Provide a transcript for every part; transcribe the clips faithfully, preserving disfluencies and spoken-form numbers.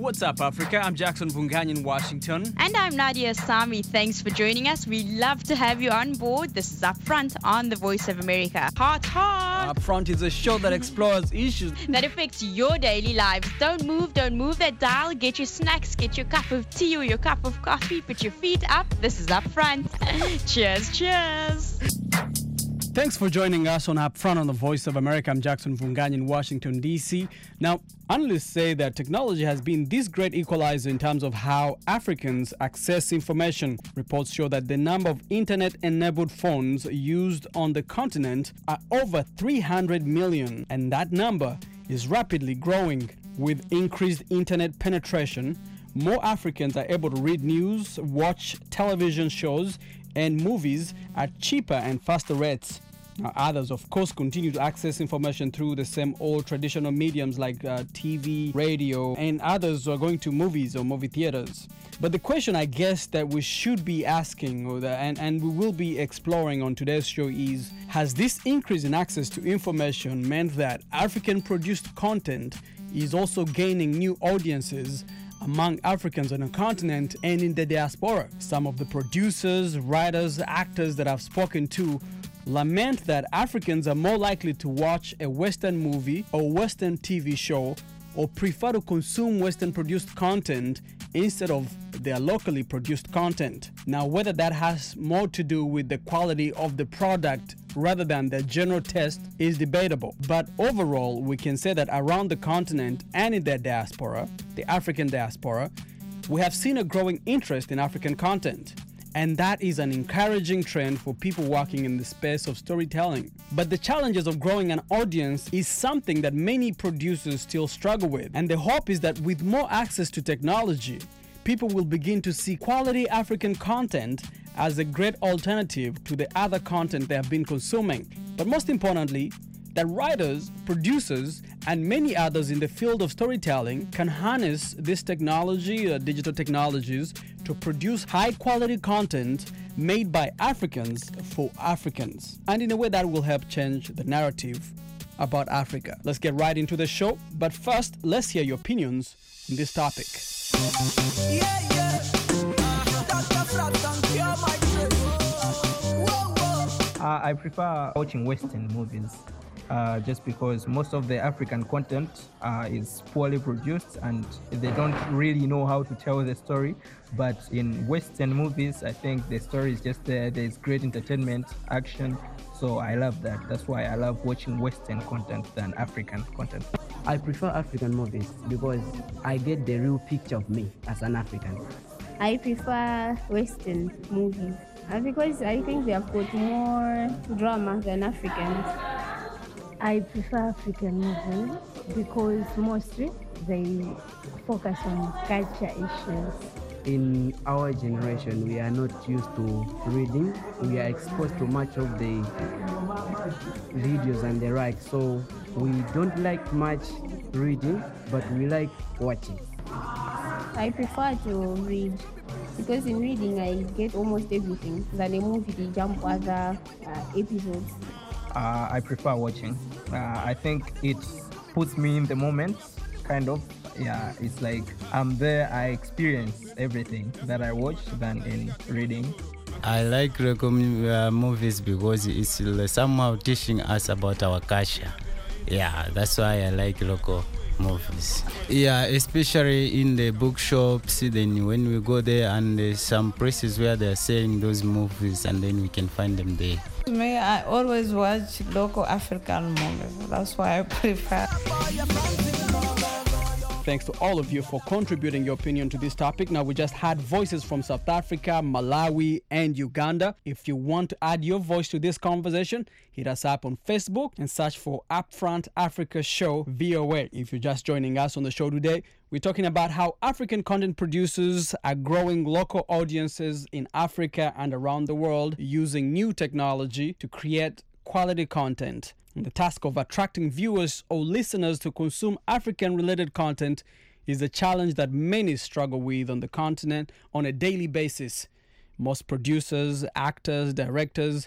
What's up, Africa? I'm Jackson Vunganyi in Washington. And I'm Nadia Sami. Thanks for joining us. We love to have you on board. This is Upfront on the Voice of America. Hot, hot! Upfront is a show that explores issues that affects your daily lives. Don't move, don't move that dial. Get your snacks, get your cup of tea or your cup of coffee. Put your feet up. This is Upfront. Cheers, cheers. Thanks for joining us on Upfront on the Voice of America. I'm Jackson Vunganyi in Washington, D C. Now, analysts say that technology has been this great equalizer in terms of how Africans access information. Reports show that the number of internet-enabled phones used on the continent are over three hundred million, and that number is rapidly growing. With increased internet penetration, more Africans are able to read news, watch television shows, and movies at cheaper and faster rates. Now, others, of course, continue to access information through the same old traditional mediums like uh, T V, radio, and others are going to movies or movie theaters. But the question, I guess, that we should be asking, or the, and, and we will be exploring on today's show is, has this increase in access to information meant that African-produced content is also gaining new audiences among Africans on the continent and in the diaspora? Some of the producers, writers, actors that I've spoken to lament that Africans are more likely to watch a Western movie or Western T V show or prefer to consume Western-produced content instead of their locally produced content. Now, whether that has more to do with the quality of the product rather than their general taste is debatable. But overall, we can say that around the continent and in their diaspora, the African diaspora, we have seen a growing interest in African content. And that is an encouraging trend for people working in the space of storytelling. But the challenges of growing an audience is something that many producers still struggle with. And the hope is that with more access to technology, people will begin to see quality African content as a great alternative to the other content they have been consuming. But most importantly, that writers, producers, and many others in the field of storytelling can harness this technology, uh, digital technologies, to produce high-quality content made by Africans for Africans, and in a way that will help change the narrative about Africa. Let's get right into the show, but first, let's hear your opinions on this topic. Yeah, yeah. Uh, I prefer watching Western movies. Uh, just because most of the African content uh, is poorly produced and they don't really know how to tell the story. But in Western movies, I think the story is just there. There's great entertainment, action. So I love that. That's why I love watching Western content than African content. I prefer African movies because I get the real picture of me as an African. I prefer Western movies uh, because I think they have got more drama than Africans. I prefer African movies because mostly they focus on culture issues. In our generation, we are not used to reading. We are exposed to much of the videos and the like, so we don't like much reading, but we like watching. I prefer to read because in reading I get almost everything. Than a movie, they jump other uh, episodes. Uh, I prefer watching. Uh, I think it puts me in the moment, kind of. Yeah, it's like I'm there, I experience everything that I watch than in reading. I like local uh, movies because it's uh, somehow teaching us about our culture. Yeah, that's why I like local movies. Yeah, especially in the bookshops, then when we go there and there's some places where they're selling those movies and then we can find them there. Me, I always watch local African movies. That's why I prefer. Thanks to all of you for contributing your opinion to this topic. Now, we just had voices from South Africa, Malawi, and Uganda. If you want to add your voice to this conversation, hit us up on Facebook and search for Upfront Africa Show V O A. If you're just joining us on the show today, we're talking about how African content producers are growing local audiences in Africa and around the world using new technology to create quality content. And the task of attracting viewers or listeners to consume African-related content is a challenge that many struggle with on the continent on a daily basis. Most producers, actors, directors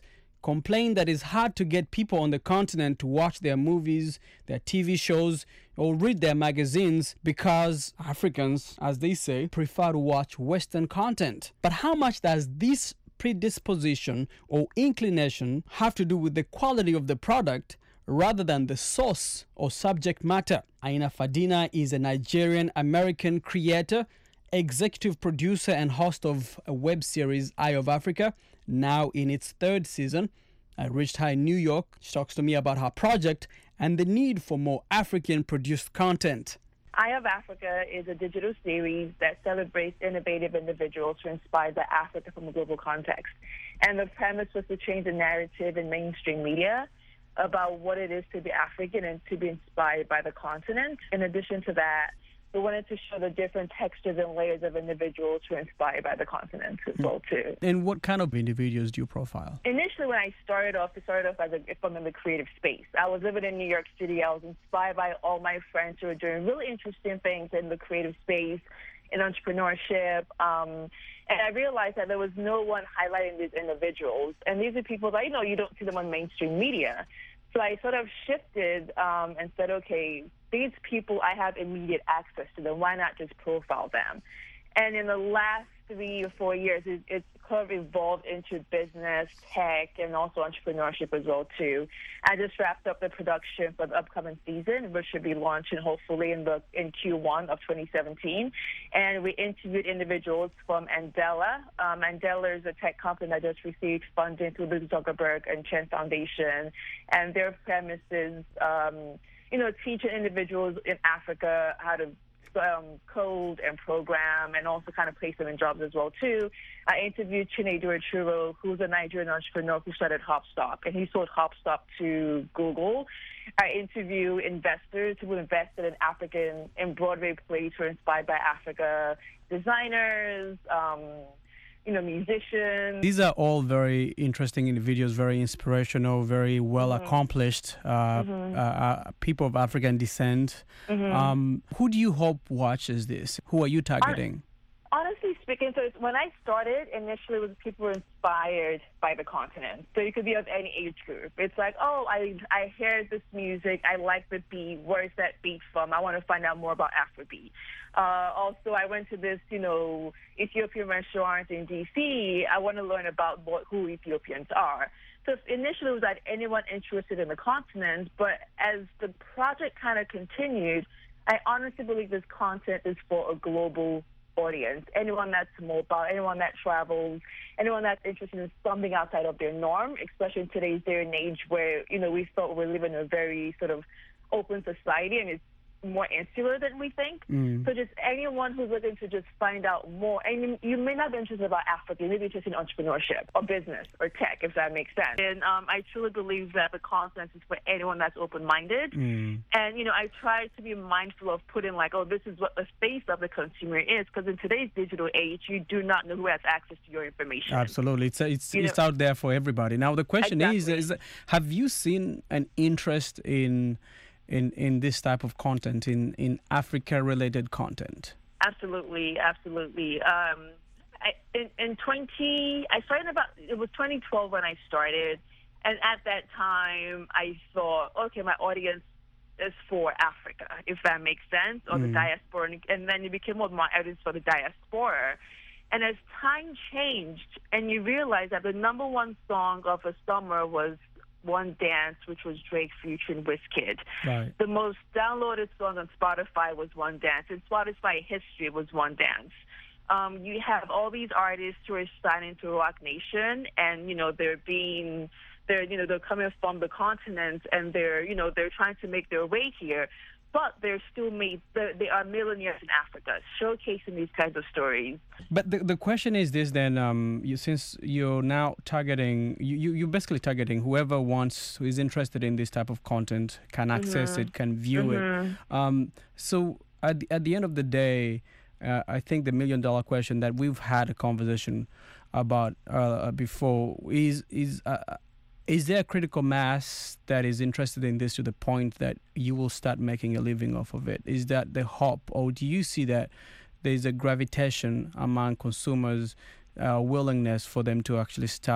complain that it's hard to get people on the continent to watch their movies, their T V shows, or read their magazines because Africans, as they say, prefer to watch Western content. But how much does this predisposition or inclination have to do with the quality of the product rather than the source or subject matter? Aina Fadina is a Nigerian-American creator, executive producer and host of a web series, Eye of Africa, now in its third season. I reached her in New York. She talks to me about her project and the need for more African-produced content. Eye of Africa is a digital series that celebrates innovative individuals who inspire the Africa from a global context. And the premise was to change the narrative in mainstream media about what it is to be African and to be inspired by the continent. In addition to that, we wanted to show the different textures and layers of individuals who are inspired by the continent as well, too. And what kind of individuals do you profile? Initially, when I started off, I started off as a, from in the creative space. I was living in New York City. I was inspired by all my friends who were doing really interesting things in the creative space, in entrepreneurship. Um, and I realized that there was no one highlighting these individuals. And these are people that, you know, you don't see them on mainstream media. So I sort of shifted um, and said, okay, these people, I have immediate access to them. Why not just profile them? And in the last three or four years, it, it's kind of evolved into business, tech, and also entrepreneurship as well, too. I just wrapped up the production for the upcoming season, which should be launching hopefully in the in Q one of twenty seventeen. And we interviewed individuals from Andela. Um, Andela is a tech company that just received funding through the Zuckerberg and Chen Foundation. And their premise is, um, you know, teaching individuals in Africa how to Um, code and program, and also kind of place them in jobs as well too. I interviewed Chinedu Achuro, who's a Nigerian entrepreneur who started Hopstop, and he sold Hopstop to Google. I interview investors who invested in African in Broadway plays who are inspired by Africa, designers, um, you know, musicians. These are all very interesting individuals, very inspirational, very well mm-hmm. accomplished uh, mm-hmm. uh, uh, people of African descent. Mm-hmm. Um, who do you hope watches this? Who are you targeting? Honestly speaking, so it's, when I started, initially, it was people who were inspired by the continent. So you could be of any age group. It's like, oh, I I hear this music. I like the beat. Where's that beat from? I want to find out more about Afrobeat. Uh, also, I went to this, you know, Ethiopian restaurant in D C. I want to learn about what, who Ethiopians are. So initially, it was like anyone interested in the continent. But as the project kind of continued, I honestly believe this content is for a global audience. Anyone that's mobile, anyone that travels, anyone that's interested in something outside of their norm, especially in today's day and age where, you know, we thought we're living in a very sort of open society and it's more insular than we think. Mm. So just anyone who's looking to just find out more, and you may not be interested about Africa, you may be interested in entrepreneurship or business or tech, if that makes sense. And um, I truly believe that the content is for anyone that's open-minded. Mm. And, you know, I try to be mindful of putting like, oh, this is what the face of the consumer is, because in today's digital age, you do not know who has access to your information. Absolutely. It's it's, it's out there for everybody. Now, the question exactly. is, is, have you seen an interest in in in this type of content, in in Africa-related content? Absolutely, absolutely. Um, I, in, in twenty, I started about, it was twenty twelve when I started, and at that time, I thought, okay, my audience is for Africa, if that makes sense, or mm. the diaspora, and then it became more my audience for the diaspora. And as time changed, and you realize that the number one song of the summer was One Dance, which was Drake featuring Wizkid. Right. The most downloaded song on Spotify was One Dance. In Spotify history, was One Dance. Um, you have all these artists who are signing to Rock Nation, and you know they're being, they're you know they're coming from the continent, and they're you know they're trying to make their way here. But they're still made, they are millionaires in Africa, showcasing these kinds of stories. But the the question is this then, um, you, since you're now targeting, you, you're basically targeting whoever wants, who is interested in this type of content, can access mm-hmm. it, can view mm-hmm. it. Um, so at the, at the end of the day, uh, I think the million dollar question that we've had a conversation about uh, before is, is uh, is there a critical mass that is interested in this to the point that you will start making a living off of it? Is that the hope, or do you see that there's a gravitation among consumers, uh, willingness for them to actually start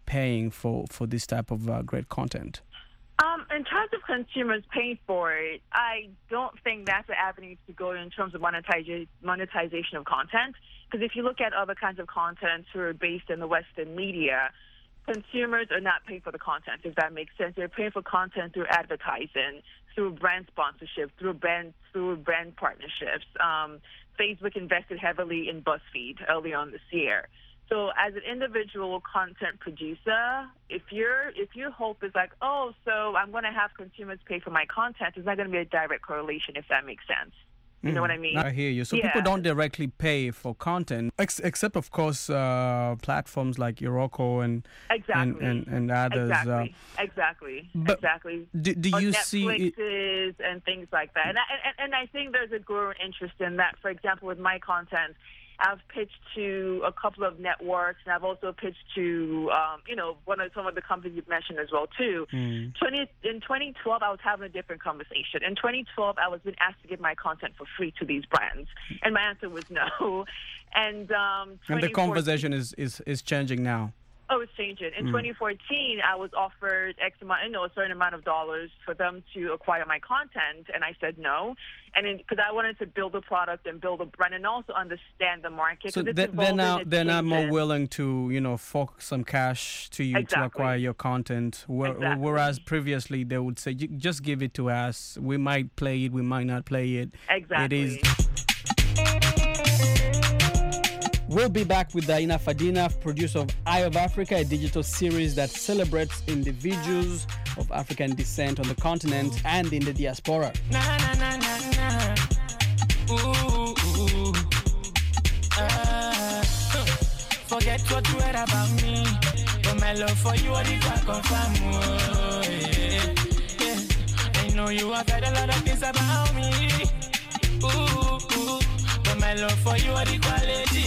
paying for, for this type of uh, great content? Um, in terms of consumers paying for it, I don't think that's the avenue to go in terms of monetiza- monetization of content. Because if you look at other kinds of content who are based in the Western media, consumers are not paying for the content, if that makes sense. They're paying for content through advertising, through brand sponsorship, through brand through brand partnerships. Um, Facebook invested heavily in BuzzFeed early on this year. So as an individual content producer, if your if your hope is like, oh, so I'm going to have consumers pay for my content, it's not going to be a direct correlation, if that makes sense. You know what I mean? I hear you. So yeah. people don't directly pay for content, ex- except, of course, uh, platforms like Yoroko and, exactly. and, and, and others. Exactly. Uh, exactly. but exactly. Do, do you see Netflixes and things like that. And I, and, and I think there's a growing interest in that. For example, with my content, I've pitched to a couple of networks, and I've also pitched to, um, you know, one of some of the companies you've mentioned as well too. Mm. twenty in twenty twelve, I was having a different conversation. In twenty twelve, I was being asked to give my content for free to these brands, and my answer was no. And um, and the conversation is, is, is changing now. Oh, it's changing. In mm. twenty fourteen, I was offered X amount, you know, a certain amount of dollars for them to acquire my content, and I said no. And because I wanted to build a product and build a brand, and also understand the market. So it's they, they're now they're now more changing. willing to, you know, fork some cash to you Exactly. to acquire your content. Where, Exactly. Whereas previously they would say, "You just give it to us. We might play it, we might not play it." Exactly. It is. We'll be back with Daina Fadina, producer of Eye of Africa, a digital series that celebrates individuals of African descent on the continent and in the diaspora. Na, na, na, na, na. Ooh, ooh. Uh, forget what you heard about me, but my love for you, I did not confirm. Oh, yeah, yeah. I know you have heard a lot of things about me. Ooh, ooh. My love for you are the quality,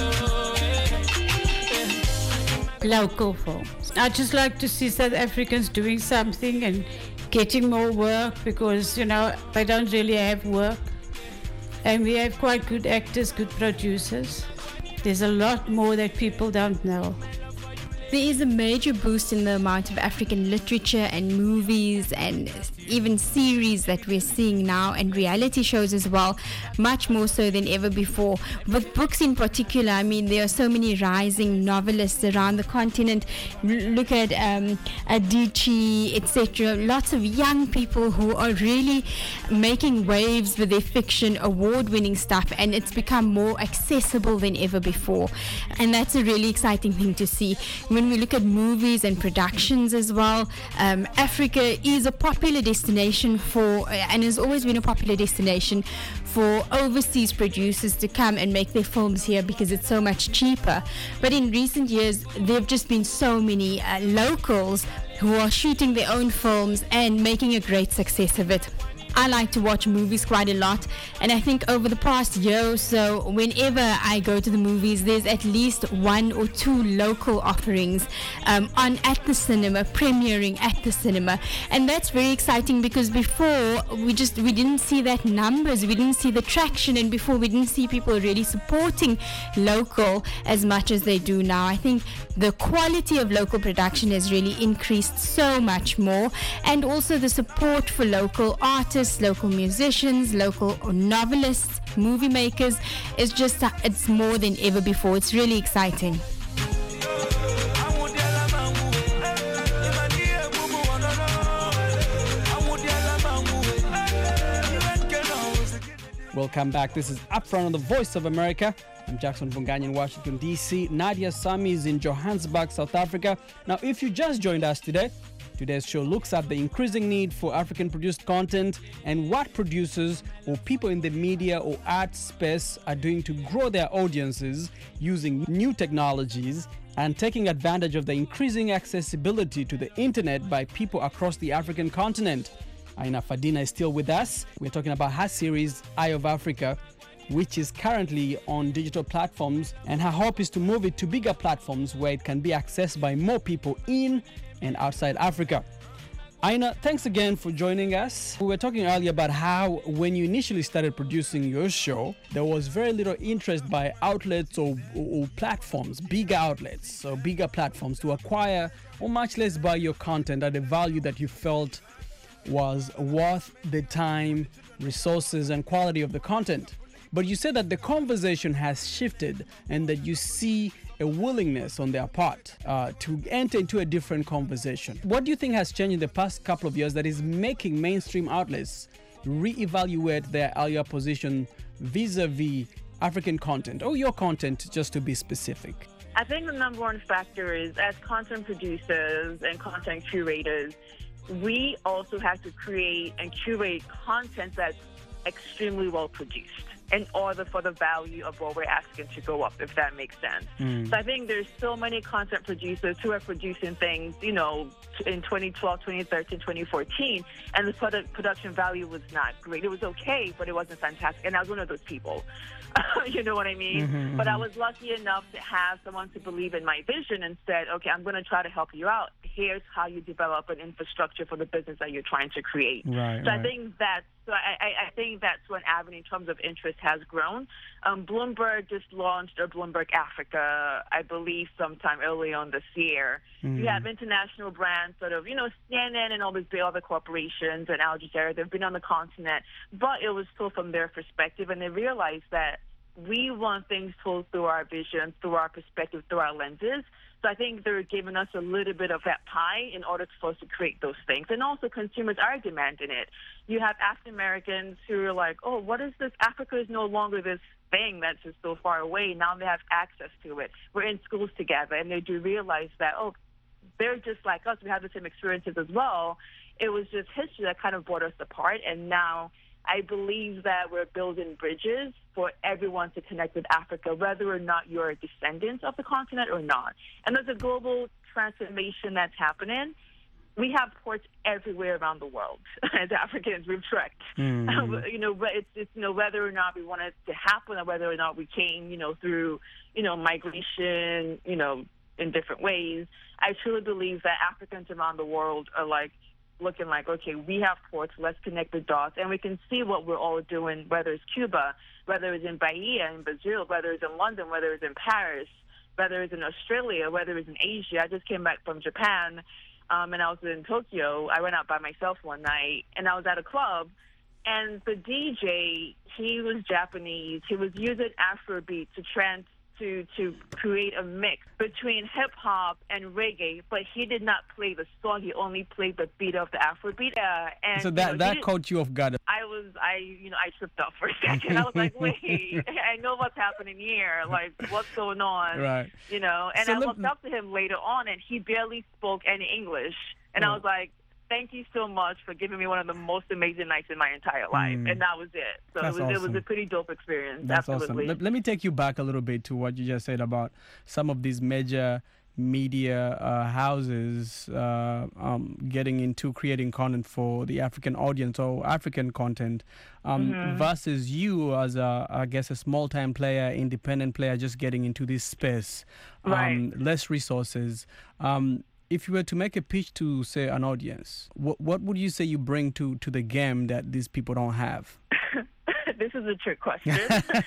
local films. I just like to see South Africans doing something and getting more work, because, you know, they don't really have work. And we have quite good actors, good producers. There's a lot more that people don't know. There is a major boost in the amount of African literature and movies and even series that we're seeing now, and reality shows as well, much more so than ever before. With books in particular, I mean, there are so many rising novelists around the continent. L- look at um, Adichie, et cetera. Lots of young people who are really making waves with their fiction, award-winning stuff, and it's become more accessible than ever before. And that's a really exciting thing to see. When we look at movies and productions as well, um, Africa is a popular destination for, and has always been a popular destination for overseas producers to come and make their films here because it's so much cheaper. But in recent years, there have just been so many uh, locals who are shooting their own films and making a great success of it. I like to watch movies quite a lot, and I think over the past year or so, whenever I go to the movies, there's at least one or two local offerings um, on at the cinema, premiering at the cinema, and that's very exciting because before we just we didn't see that numbers, we didn't see the traction, and before we didn't see people really supporting local as much as they do now. I think the quality of local production has really increased so much more, and also the support for local artists, local musicians, local novelists, movie makers is just, uh, it's more than ever before. It's really exciting. Welcome back. This is Upfront on the Voice of America. I'm Jackson Vunganyi in Washington, D C. Nadia Sami is in Johannesburg, South Africa. Now, if you just joined us today, today's show looks at the increasing need for African-produced content and what producers or people in the media or art space are doing to grow their audiences using new technologies and taking advantage of the increasing accessibility to the internet by people across the African continent. Aina Fadina is still with us. We're talking about her series, Eye of Africa, which is currently on digital platforms, and her hope is to move it to bigger platforms where it can be accessed by more people in and outside Africa. Aina, thanks again for joining us. We were talking earlier about how when you initially started producing your show, there was very little interest by outlets or, or platforms, bigger outlets or bigger platforms to acquire or much less buy your content at a value that you felt was worth the time, resources, and quality of the content. But you said that the conversation has shifted and that you see a willingness on their part uh, to enter into a different conversation. What do you think has changed in the past couple of years that is making mainstream outlets reevaluate their earlier position vis-a-vis African content, or your content, just to be specific? I think the number one factor is, as content producers and content curators, we also have to create and curate content that's extremely well produced in order for the value of what we're asking to go up, if that makes sense. Mm. So I think there's so many content producers who are producing things, you know, in twenty twelve, twenty thirteen, twenty fourteen, and the product production value was not great. It was okay, but it wasn't fantastic. And I was one of those people. You know what I mean? Mm-hmm, but I mm-hmm. was lucky enough to have someone to believe in my vision and said, okay, I'm going to try to help you out. Here's how you develop an infrastructure for the business that you're trying to create. Right, so right. I think that's so I, I, I think that's when avenue in terms of interest has grown. Um, Bloomberg just launched a Bloomberg Africa, I believe, sometime early on this year. Mm. You have international brands, sort of, you know, C N N and all these big other corporations and Al Jazeera. They've been on the continent, but it was still from their perspective, and they realized that we want things told through our vision, through our perspective, through our lenses. So I think they're giving us a little bit of that pie in order for us to create those things. And also consumers are demanding it. You have African Americans who are like, oh, what is this? Africa is no longer this thing that's just so far away. Now they have access to it. We're in schools together, and they do realize that, oh, they're just like us. We have the same experiences as well. It was just history that kind of brought us apart, and now I believe that we're building bridges for everyone to connect with Africa, whether or not you're a descendant of the continent or not. And there's a global transformation that's happening. We have ports everywhere around the world. As Africans, we've trekked. Mm. you know, it's, it's you know whether or not we want it to happen, or whether or not we came, you know, through you know migration, you know, in different ways. I truly believe that Africans around the world are like looking like, okay, we have ports, let's connect the dots, and we can see what we're all doing, whether it's Cuba, whether it's in Bahia, in Brazil, whether it's in London, whether it's in Paris, whether it's in Australia, whether it's in Asia. I just came back from Japan, um, and I was in Tokyo. I went out by myself one night, and I was at a club, and the D J, he was Japanese. He was using Afrobeat to trans to to create a mix between hip-hop and reggae, but he did not play the song. He only played the beat of the Afrobeat. Uh, and, So that, you know, that he caught you off guard. I was, I, you know, I tripped up for a second. I was like, wait, I know what's happening here. Like, what's going on? Right. You know, and So I let- looked up to him later on, and he barely spoke any English. And Oh. I was like, thank you so much for giving me one of the most amazing nights in my entire life. Mm. And that was it. So That's it was, it was awesome. a pretty dope experience. That's Absolutely. awesome. Let, let me take you back a little bit to what you just said about some of these major media uh, houses uh, um, getting into creating content for the African audience or African content um, Mhm. versus you as a, I guess, a small-time player, independent player, just getting into this space, um, Right. less resources. Um, if you were to make a pitch to, say, an audience, what what would you say you bring to, to the game that these people don't have? This is a trick question.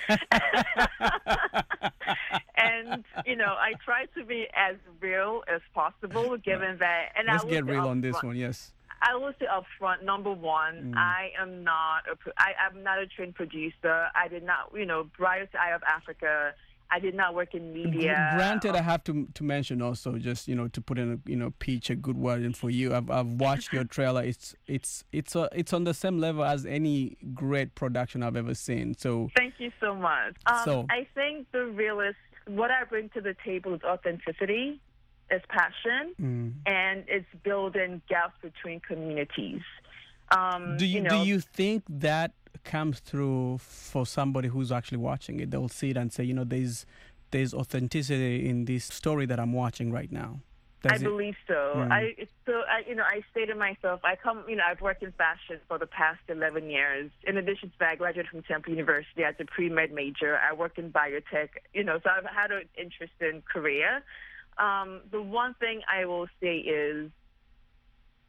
And, you know, I try to be as real as possible, given that. And Let's I will get say real on this upfront- one, yes. I will say up front, number one, Mm. I am not a, pro- I, I'm not a trained producer. I did not, you know, prior to Eye of Africa, I did not work in media. Granted, I have to to mention also, just you know, to put in a you know pitch a good word in for you. I've I've watched your trailer. It's it's it's a, it's on the same level as any great production I've ever seen. So Thank you so much. Um, So- I think the realist, what I bring to the table is authenticity, is passion, Mm. and it's building gaps between communities. Um, do you, know, do you think that comes through for somebody who's actually watching it? They'll see it and say, you know, there's there's authenticity in this story that I'm watching right now. I Does it- believe so. Mm. I it's so I you know I say to myself, I come you know I've worked in fashion for the past eleven years. In addition to that, I graduated from Temple University as a pre-med major. I worked in biotech. You know, so I've had an interesting career. Um, the one thing I will say is,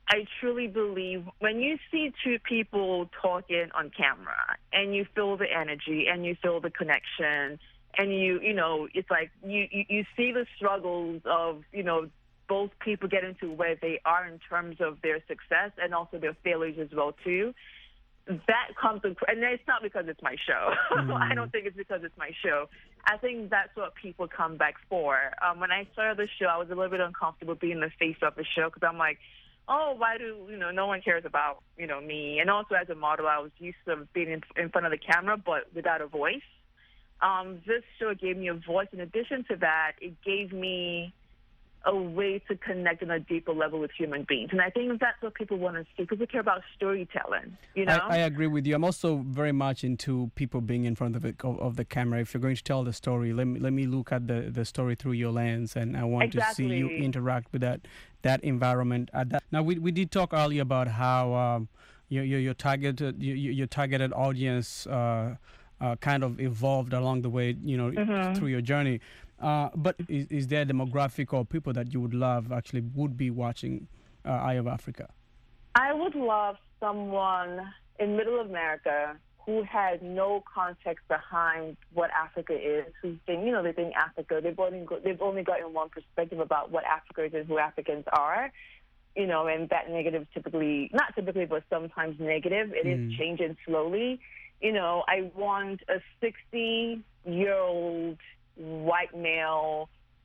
I truly believe when you see two people talking on camera and you feel the energy and you feel the connection and you, you know, it's like you, you, you see the struggles of, you know, both people getting to where they are in terms of their success and also their failures as well, too. That comes, and it's not because it's my show. Mm. I don't think it's because it's my show. I think that's what people come back for. Um, when I started the show, I was a little bit uncomfortable being the face of the show because I'm like, oh, why do, you know, no one cares about, you know, me. And also as a model, I was used to being in, in front of the camera, but without a voice. Um, this show gave me a voice. In addition to that, it gave me a way to connect on a deeper level with human beings. And I think that's what people want to see. People care about storytelling, you know? I, I agree with you. I'm also very much into people being in front of the, of, of the camera. If you're going to tell the story, let me let me look at the, the story through your lens, and I want exactly. to see you interact with that that environment. At that. Now, we we did talk earlier about how um, your, your, your, targeted, your, your targeted audience uh, uh, kind of evolved along the way, you know, mm-hmm. through your journey. Uh, but is, is there a demographic or people that you would love actually would be watching uh, Eye of Africa? I would love someone in Middle America who had no context behind what Africa is, who think, you know, they think Africa, they've only, go, they've only gotten one perspective about what Africa is and who Africans are, you know, and that negative typically, not typically, but sometimes negative. It mm. is changing slowly. You know, I want a sixty-year-old white male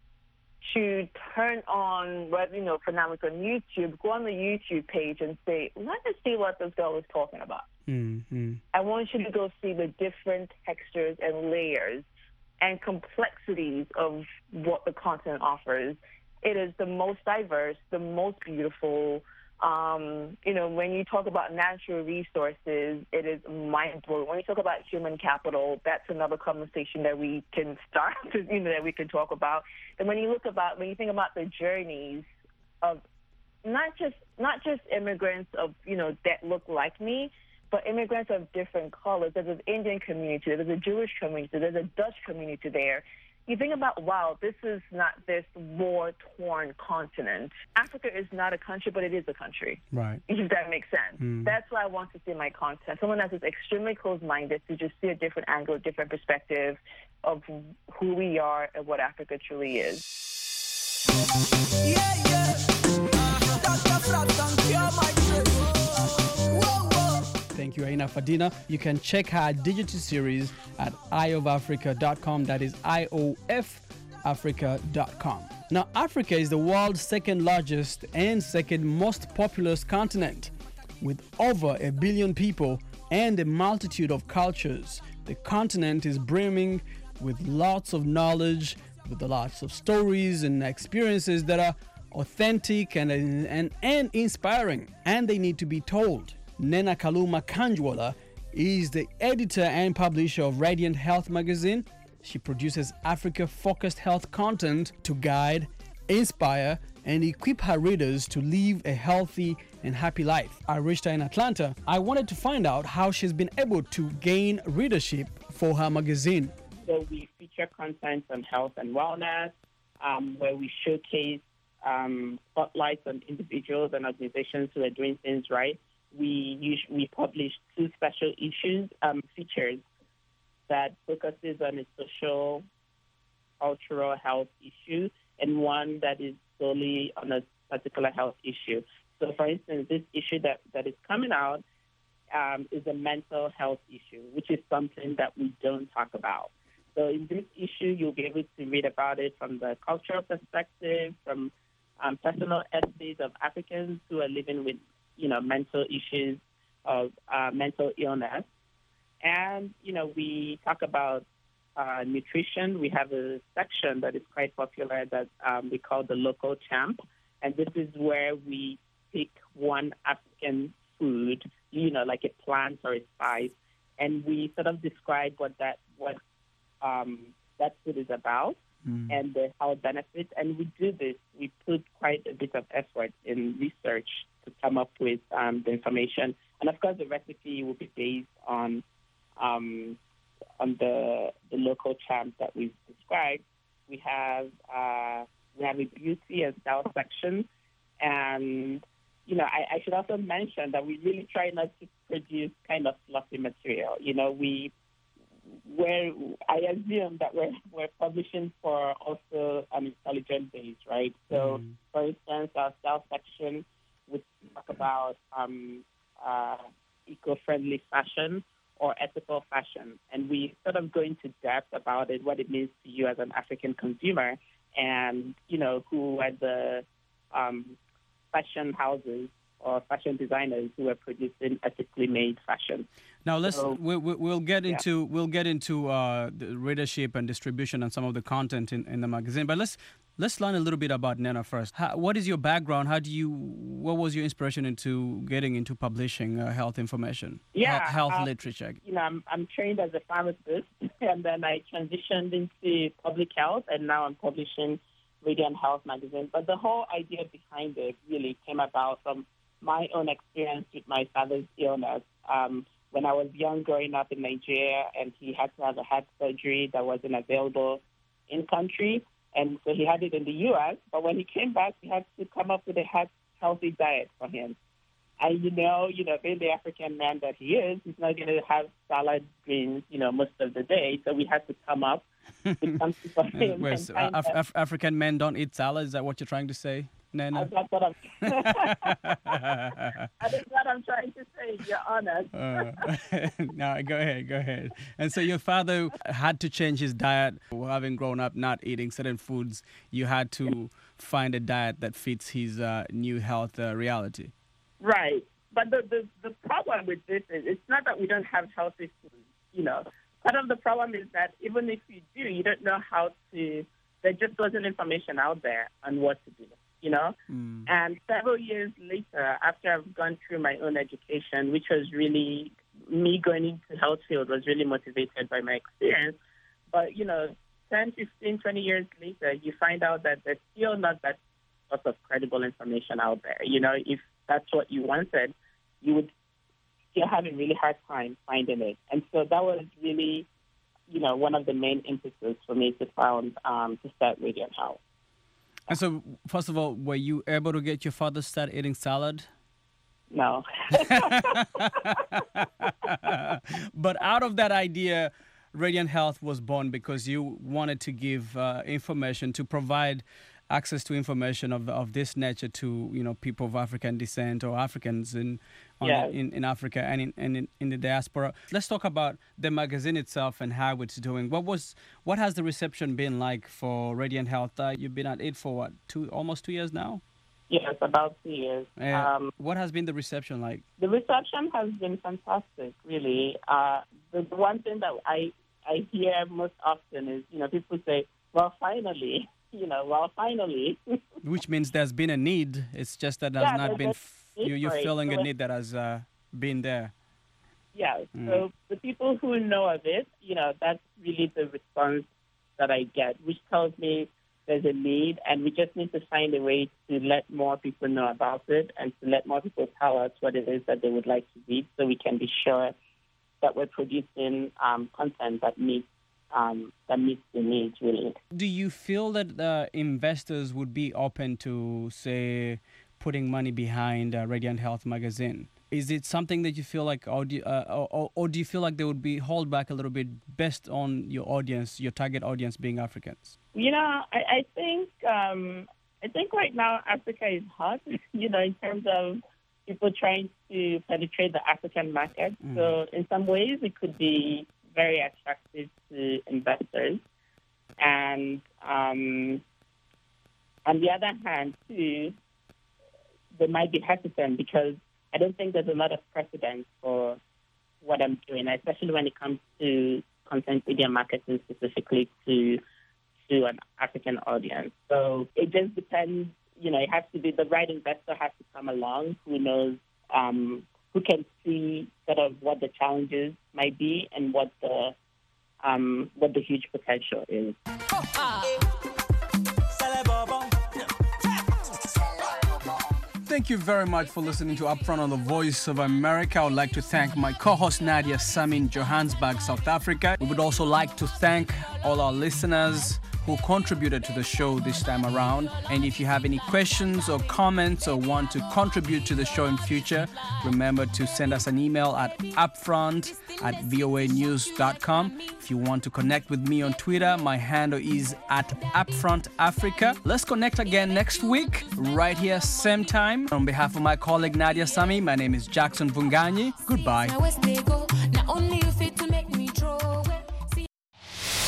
to turn on, you know, for now it's on YouTube, go on the YouTube page and say, let us see what this girl is talking about. Mm-hmm. I want you to go see the different textures and layers and complexities of what the content offers. It is the most diverse, the most beautiful. Um, you know, when you talk about natural resources, it is mind-blowing. When you talk about human capital, that's another conversation that we can start, you know, that we can talk about. And when you look about, when you think about the journeys of not just not just immigrants of, you know, that look like me, but immigrants of different colors. There's an Indian community, there's a Jewish community, there's a Dutch community there. You think about, wow, this is not this war-torn continent. Africa is not a country, but it is a country. Right. If that makes sense. Mm. That's why I want to see my content. Someone that is extremely closed-minded to just see a different angle, a different perspective of who we are and what Africa truly is. Yeah, yeah. Doctor Frampton, cure my trip. Thank you, Aina Fadina. You can check her digital series at eye of africa dot com. That is I O F Africa dot com. Now, Africa is the world's second largest and second most populous continent. With over a billion people and a multitude of cultures, the continent is brimming with lots of knowledge, with lots of stories and experiences that are authentic and, and, and inspiring, and they need to be told. Nena Kaluma Kanjwala is the editor and publisher of Radiant Health magazine. She produces Africa-focused health content to guide, inspire, and equip her readers to live a healthy and happy life. I reached her in Atlanta. I wanted to find out how she's been able to gain readership for her magazine. So we feature content on health and wellness, um, where we showcase um, spotlights on individuals and organizations who are doing things right. We usually, we publish two special issues, um, features that focuses on a social, cultural health issue, and one that is solely on a particular health issue. So, for instance, this issue that, that is coming out um, is a mental health issue, which is something that we don't talk about. So in this issue, you'll be able to read about it from the cultural perspective, from um, personal essays of Africans who are living with you know, mental issues of uh, mental illness. And, you know, we talk about uh, nutrition. We have a section that is quite popular that um, we call the Local Champ. And this is where we pick one African food, you know, like a plant or a spice, and we sort of describe what that, what um, that food is about. Mm. And the, how it benefits. And we do this, we put quite a bit of effort in research to come up with um, the information. And of course, the recipe will be based on um, on the the local champ that we've described. We have uh, we have a beauty and style section, and you know, I, I should also mention that we really try not to produce kind of fluffy material. You know, we, where I assume that we're, we're publishing for also an intelligent base, right? So, mm. for instance, our style section would talk about um, uh, eco-friendly fashion or ethical fashion. And we sort of go into depth about it, what it means to you as an African consumer, and, you know, who are the um, fashion houses or fashion designers who are producing ethically made fashion. Now let's so, we, we, we'll get yeah. into we'll get into uh, the readership and distribution and some of the content in, in the magazine. But let's let's learn a little bit about Nena first. How, what is your background? How do you? What was your inspiration into getting into publishing uh, health information? Yeah, He- health um, literature. You know, I'm I'm trained as a pharmacist, and then I transitioned into public health, and now I'm publishing Radiant Health magazine. But the whole idea behind it really came about from my own experience with my father's illness. Um, when I was young, growing up in Nigeria, and he had to have a heart surgery that wasn't available in country, and so he had it in the U S. But when he came back, we had to come up with a heart healthy diet for him. And you know, you know, being the African man that he is, he's not going to have salad greens, you know, most of the day. So we had to come up with something for him. Wait, and so, kind Af- of- Af- African men don't eat salad? Is that what you're trying to say, Nena? That's what I'm. That is what I'm trying to say, Your Honor. uh, no, go ahead, go ahead. And so your father had to change his diet. Having grown up not eating certain foods, you had to find a diet that fits his uh, new health uh, reality. Right. But the, the, the problem with this is it's not that we don't have healthy food, you know. Part of the problem is that even if you do, you don't know how to, there just wasn't information out there on what to do, you know. Mm. And several years later, after I've gone through my own education, which was really, me going into health field was really motivated by my experience. But, you know, ten, fifteen, twenty years later, you find out that there's still not that sort of credible information out there. You know, if that's what you wanted, you would still have a really hard time finding it. And so that was really, you know, one of the main impetus for me to found um, to start Radiant Health. And so, first of all, were you able to get your father to start eating salad? No. But out of that idea, Radiant Health was born because you wanted to give uh, information, to provide access to information of of this nature to, you know, people of African descent or Africans in on, Yes. in, in Africa and in, and in in the diaspora. Let's talk about the magazine itself and how it's doing. What was what has the reception been like for Radiant Health? Uh, you've been at it for what, two almost two years now? Yes, about two years. Uh, Um, what has been the reception like? the reception has been fantastic, really. Uh, the, the one thing that I, I hear most often is, you know, people say, well, finally, you know, well, finally. Which means there's been a need. It's just that has Yeah, not there's been. a F- need you, you're for it. feeling a So need that has uh, been there. Yeah, Mm. so the people who know of it, you know, that's really the response that I get, which tells me there's a need, and we just need to find a way to let more people know about it and to let more people tell us what it is that they would like to read, so we can be sure that we're producing um, content that meets um, that meets the needs, really. Do you feel that uh, investors would be open to, say, putting money behind uh, Radiant Health magazine? Is it something that you feel like, or do, uh, or, or, or do you feel like they would be hold back a little bit based on your audience, your target audience being Africans? You know, I, I think um, I think right now Africa is hot, you know, in terms of people trying to penetrate the African market. Mm. So in some ways it could be very attractive to investors. And um, on the other hand, too, they might be hesitant because I don't think there's a lot of precedent for what I'm doing, especially when it comes to content media marketing specifically to to an African audience. So it just depends, you know, it has to be the right investor has to come along who knows, um, who can see sort of what the challenges might be and what the um, what the huge potential is. Thank you very much for listening to Upfront on the Voice of America. I would like to thank my co-host Nadia Sami in Johannesburg, South Africa. We would also like to thank all our listeners who contributed to the show this time around. And if you have any questions or comments or want to contribute to the show in future, remember to send us an email at upfront at voa news dot com. If you want to connect with me on Twitter, my handle is at upfrontafrica. Let's connect again next week, right here, same time. On behalf of my colleague Nadia Sami, my name is Jackson Vunganyi. Goodbye.